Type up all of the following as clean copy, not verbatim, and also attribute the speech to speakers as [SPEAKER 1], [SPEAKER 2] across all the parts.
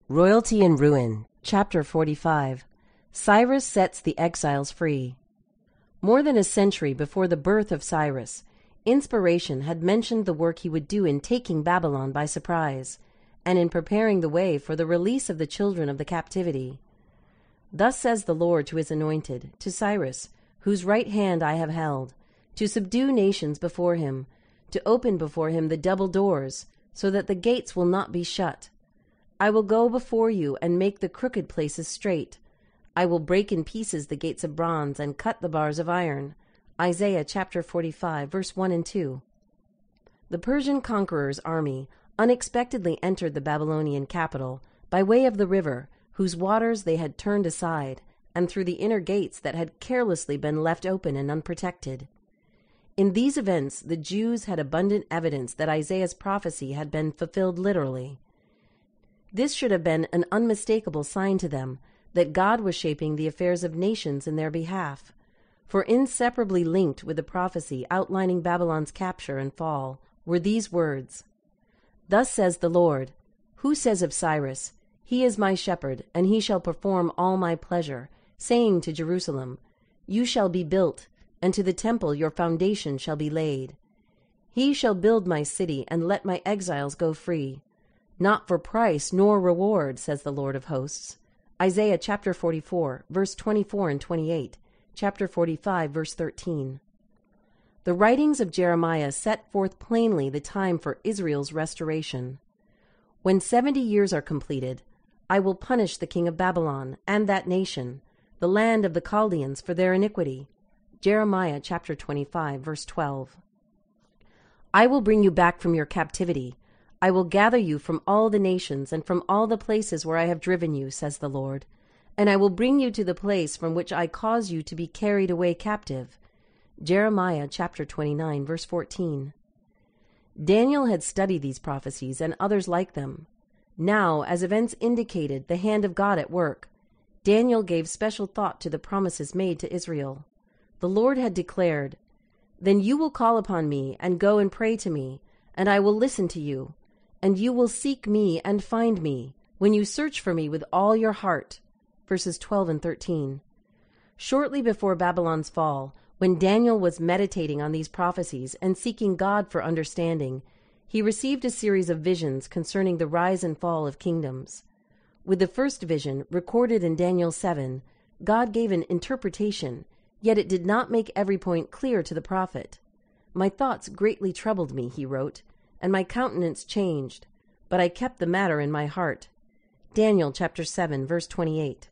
[SPEAKER 1] Royalty in Ruin, Chapter 45. Cyrus sets the exiles free. More than a century before the birth of Cyrus, inspiration had mentioned the work he would do in taking Babylon by surprise, and in preparing the way for the release of the children of the captivity. Thus says the Lord to his anointed, to Cyrus, whose right hand I have held, to subdue nations before him, to open before him the double doors, so that the gates will not be shut. I will go before you and make the crooked places straight. I will break in pieces the gates of bronze and cut the bars of iron. Isaiah chapter 45, verse 1 and 2. The Persian conqueror's army unexpectedly entered the Babylonian capital by way of the river, whose waters they had turned aside, and through the inner gates that had carelessly been left open and unprotected. In these events, the Jews had abundant evidence that Isaiah's prophecy had been fulfilled literally. This should have been an unmistakable sign to them that God was shaping the affairs of nations in their behalf, for inseparably linked with the prophecy outlining Babylon's capture and fall were these words: Thus says the Lord, who says of Cyrus, He is my shepherd, and he shall perform all my pleasure, saying to Jerusalem, You shall be built, and to the temple your foundation shall be laid. He shall build my city, and let my exiles go free. Not for price nor reward, says the Lord of hosts. Isaiah chapter 44, verse 24 and 28, chapter 45, verse 13. The writings of Jeremiah set forth plainly the time for Israel's restoration. When 70 years are completed, I will punish the king of Babylon and that nation, the land of the Chaldeans, for their iniquity. Jeremiah chapter 25, verse 12. I will bring you back from your captivity. I will gather you from all the nations and from all the places where I have driven you, says the Lord, and I will bring you to the place from which I caused you to be carried away captive. Jeremiah chapter 29, verse 14. Daniel had studied these prophecies and others like them. Now, as events indicated the hand of God at work, Daniel gave special thought to the promises made to Israel. The Lord had declared, Then you will call upon me and go and pray to me, and I will listen to you. And you will seek me and find me, when you search for me with all your heart. Verses 12 and 13. Shortly before Babylon's fall, when Daniel was meditating on these prophecies and seeking God for understanding, he received a series of visions concerning the rise and fall of kingdoms. With the first vision, recorded in Daniel 7, God gave an interpretation, yet it did not make every point clear to the prophet. My thoughts greatly troubled me, he wrote, and my countenance changed, but I kept the matter in my heart. Daniel chapter 7, verse 28.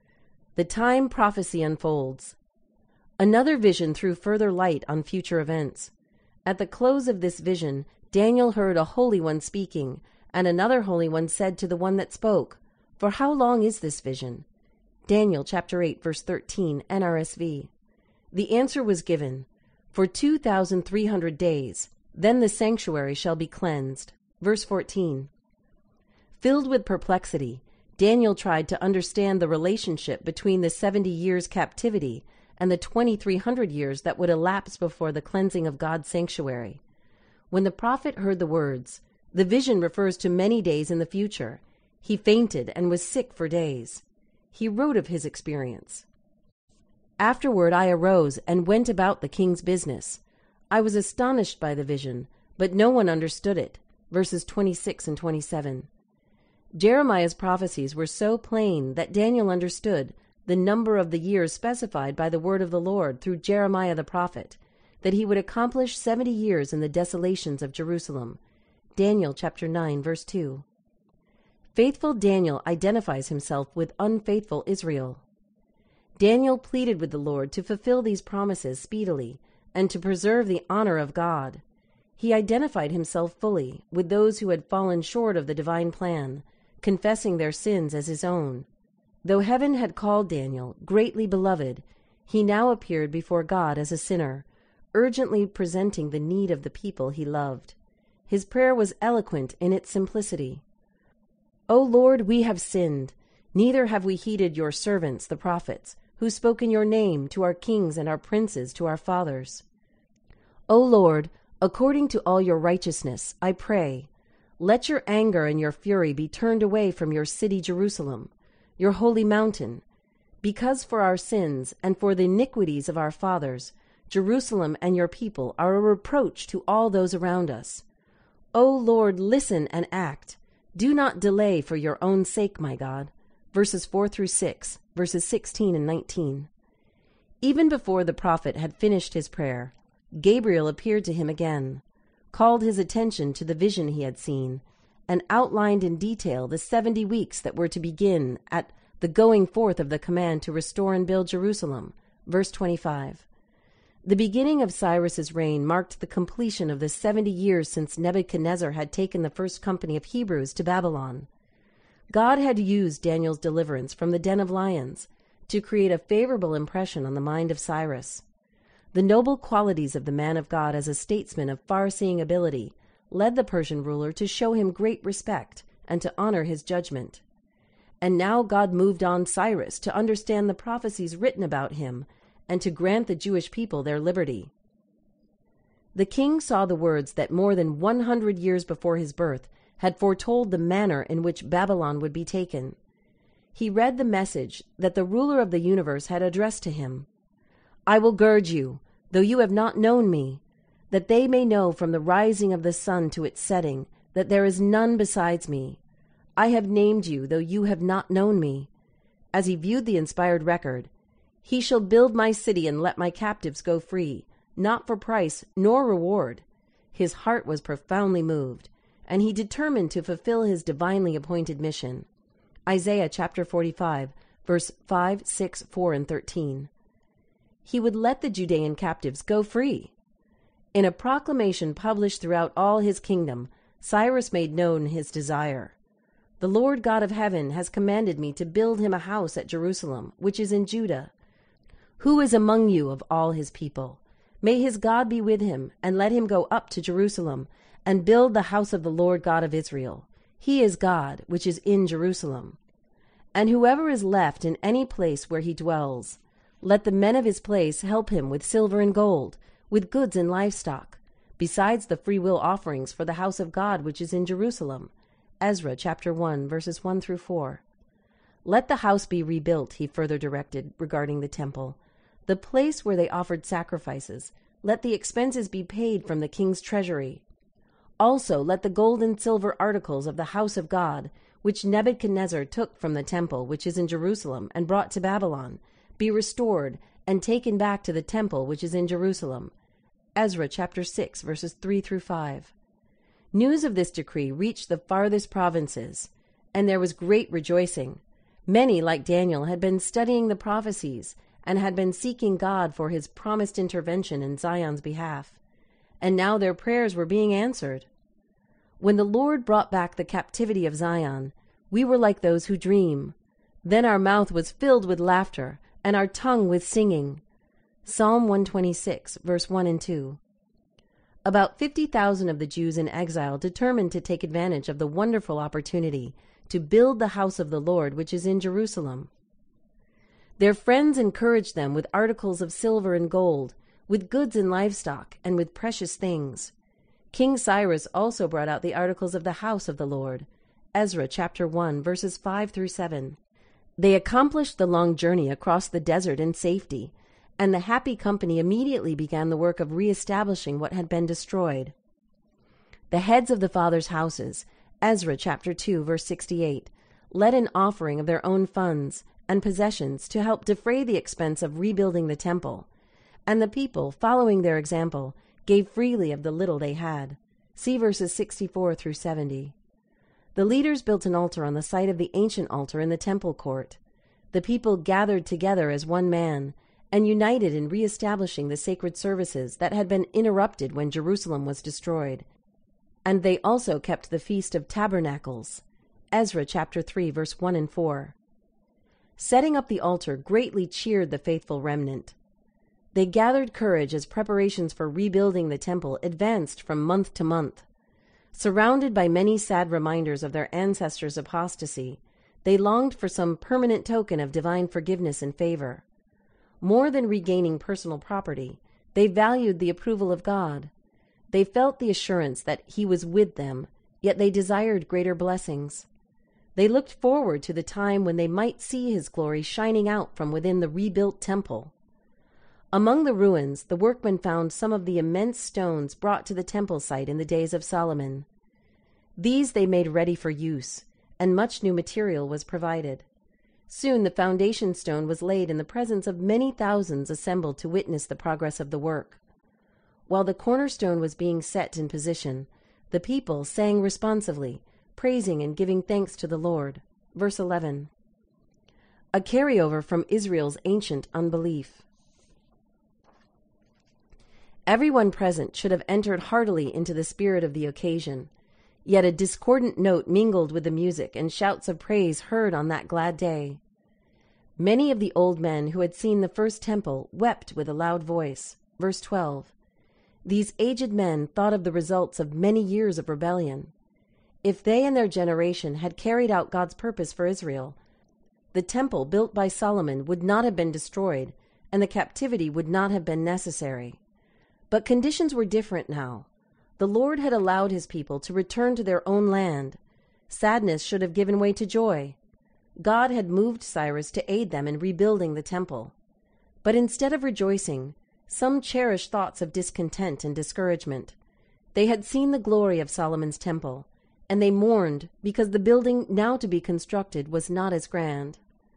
[SPEAKER 1] The time prophecy unfolds. Another vision threw further light on future events. At the close of this vision, Daniel heard a holy one speaking, and another holy one said to the one that spoke, For how long is this vision? Daniel chapter 8, verse 13, NRSV. The answer was given, For 2,300 days. Then the sanctuary shall be cleansed. Verse 14. Filled with perplexity, Daniel tried to understand the relationship between the 70 years' captivity and the 2,300 years that would elapse before the cleansing of God's sanctuary. When the prophet heard the words, The vision refers to many days in the future, he fainted and was sick for days. He wrote of his experience. Afterward I arose and went about the king's business. I was astonished by the vision, but no one understood it. Verses 26 and 27. Jeremiah's prophecies were so plain that Daniel understood the number of the years specified by the word of the Lord through Jeremiah the prophet, that he would accomplish 70 years in the desolations of Jerusalem. Daniel chapter 9, verse 2. Faithful Daniel identifies himself with unfaithful Israel. Daniel pleaded with the Lord to fulfill these promises speedily, and to preserve the honor of God. He identified himself fully with those who had fallen short of the divine plan, confessing their sins as his own. Though heaven had called Daniel greatly beloved, he now appeared before God as a sinner, urgently presenting the need of the people he loved. His prayer was eloquent in its simplicity. O Lord, we have sinned, neither have we heeded your servants, the prophets, who spoke in your name to our kings and our princes, to our fathers. O Lord, according to all your righteousness, I pray, Let your anger and your fury be turned away from your city Jerusalem, your holy mountain, because for our sins and for the iniquities of our fathers, Jerusalem and your people are a reproach to all those around us. O Lord, listen and act. Do not delay for your own sake, my God. Verses 4 through 6, verses 16 and 19. Even before the prophet had finished his prayer, Gabriel appeared to him again, called his attention to the vision he had seen, and outlined in detail the 70 weeks that were to begin at the going forth of the command to restore and build Jerusalem. Verse 25. The beginning of Cyrus's reign marked the completion of the 70 years since Nebuchadnezzar had taken the first company of Hebrews to Babylon. God had used Daniel's deliverance from the den of lions to create a favorable impression on the mind of Cyrus. The noble qualities of the man of God as a statesman of far-seeing ability led the Persian ruler to show him great respect and to honor his judgment. And now God moved on Cyrus to understand the prophecies written about him and to grant the Jewish people their liberty. The king saw the words that more than 100 years before his birth had foretold the manner in which Babylon would be taken. He read the message that the ruler of the universe had addressed to him. I will gird you, though you have not known me, that they may know from the rising of the sun to its setting that there is none besides me. I have named you, though you have not known me. As he viewed the inspired record, he shall build my city and let my captives go free, not for price nor reward. His heart was profoundly moved, and he determined to fulfill his divinely appointed mission. Isaiah chapter 45, verse 5, 6, 4, and 13. He would let the Judean captives go free. In a proclamation published throughout all his kingdom, Cyrus made known his desire. The Lord God of heaven has commanded me to build him a house at Jerusalem, which is in Judah. Who is among you of all his people? May his God be with him, and let him go up to Jerusalem, and build the house of the Lord God of Israel. He is God, which is in Jerusalem. And whoever is left in any place where he dwells, let the men of his place help him with silver and gold, with goods and livestock, besides the freewill offerings for the house of God which is in Jerusalem. Ezra chapter 1, verses 1 through 4. Let the house be rebuilt, he further directed regarding the temple. The place where they offered sacrifices, let the expenses be paid from the king's treasury. Also let the gold and silver articles of the house of God, which Nebuchadnezzar took from the temple which is in Jerusalem and brought to Babylon, be restored and taken back to the temple which is in Jerusalem. Ezra chapter 6, verses 3 through 5. News of this decree reached the farthest provinces, and there was great rejoicing. Many, like Daniel, had been studying the prophecies and had been seeking God for his promised intervention in Zion's behalf. And now their prayers were being answered. When the Lord brought back the captivity of Zion, we were like those who dream. Then our mouth was filled with laughter, and our tongue with singing. Psalm 126, verse 1 and 2. About 50,000 of the Jews in exile determined to take advantage of the wonderful opportunity to build the house of the Lord which is in Jerusalem. Their friends encouraged them with articles of silver and gold, with goods and livestock, and with precious things. King Cyrus also brought out the articles of the house of the Lord. Ezra chapter 1, verses 5 through 7. They accomplished the long journey across the desert in safety, and the happy company immediately began the work of re-establishing what had been destroyed. The heads of the fathers' houses, Ezra chapter 2, verse 68, led an offering of their own funds and possessions to help defray the expense of rebuilding the temple, and the people, following their example, gave freely of the little they had. See verses 64 through 70. The leaders built an altar on the site of the ancient altar in the temple court. The people gathered together as one man and united in re-establishing the sacred services that had been interrupted when Jerusalem was destroyed. And they also kept the Feast of Tabernacles. Ezra chapter 3, verse 1 and 4. Setting up the altar greatly cheered the faithful remnant. They gathered courage as preparations for rebuilding the temple advanced from month to month. Surrounded by many sad reminders of their ancestors' apostasy, they longed for some permanent token of divine forgiveness and favor. More than regaining personal property, they valued the approval of God. They felt the assurance that He was with them yet they desired greater blessings. They looked forward to the time when they might see his glory shining out from within the rebuilt temple. Among the ruins, the workmen found some of the immense stones brought to the temple site in the days of Solomon. These they made ready for use, and much new material was provided. Soon the foundation stone was laid in the presence of many thousands assembled to witness the progress of the work. While the cornerstone was being set in position, the people sang responsively, praising and giving thanks to the Lord. Verse 11. A carryover from Israel's ancient unbelief. Everyone present should have entered heartily into the spirit of the occasion, yet a discordant note mingled with the music and shouts of praise heard on that glad day. Many of the old men who had seen the first temple wept with a loud voice. Verse 12. These aged men thought of the results of many years of rebellion. If they and their generation had carried out God's purpose for Israel, the temple built by Solomon would not have been destroyed, and the captivity would not have been necessary. But conditions were different now. The Lord had allowed his people to return to their own land. Sadness should have given way to joy. God had moved Cyrus to aid them in rebuilding the temple. But instead of rejoicing, some cherished thoughts of discontent and discouragement. They had seen the glory of Solomon's temple, and they mourned because the building now to be constructed was not as grand.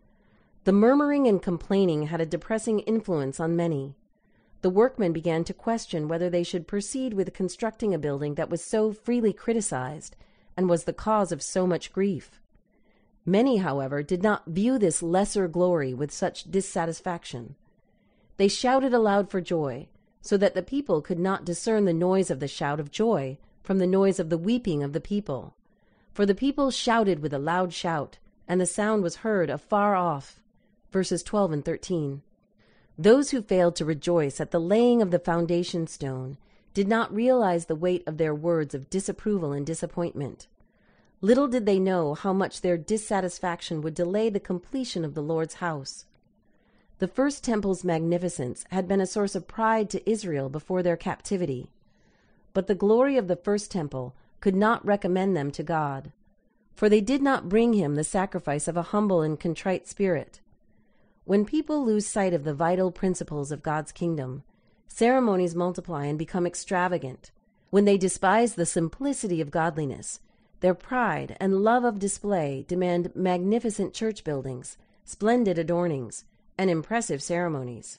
[SPEAKER 1] The murmuring and complaining had a depressing influence on many. The workmen began to question whether they should proceed with constructing a building that was so freely criticized and was the cause of so much grief. Many, however, did not view this lesser glory with such dissatisfaction. They shouted aloud for joy, so that the people could not discern the noise of the shout of joy from the noise of the weeping of the people. For the people shouted with a loud shout, and the sound was heard afar off. Verses 12 and 13. Those who failed to rejoice at the laying of the foundation stone did not realize the weight of their words of disapproval and disappointment. Little did they know how much their dissatisfaction would delay the completion of the Lord's house. The first temple's magnificence had been a source of pride to Israel before their captivity. But the glory of the first temple could not recommend them to God, for they did not bring him the sacrifice of a humble and contrite spirit. When people lose sight of the vital principles of God's kingdom, ceremonies multiply and become extravagant. When they despise the simplicity of godliness, their pride and love of display demand magnificent church buildings, splendid adornings, and impressive ceremonies.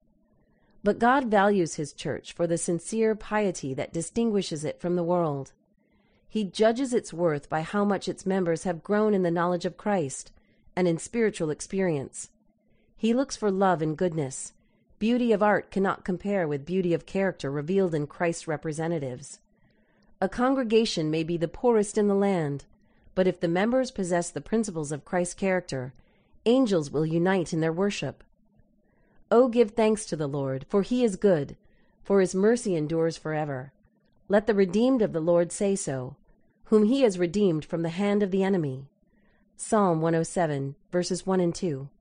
[SPEAKER 1] But God values his church for the sincere piety that distinguishes it from the world. He judges its worth by how much its members have grown in the knowledge of Christ and in spiritual experience. He looks for love and goodness. Beauty of art cannot compare with beauty of character revealed in Christ's representatives. A congregation may be the poorest in the land, but if the members possess the principles of Christ's character, angels will unite in their worship. Oh, give thanks to the Lord, for he is good, for his mercy endures forever. Let the redeemed of the Lord say so, whom he has redeemed from the hand of the enemy. Psalm 107, verses 1 and 2.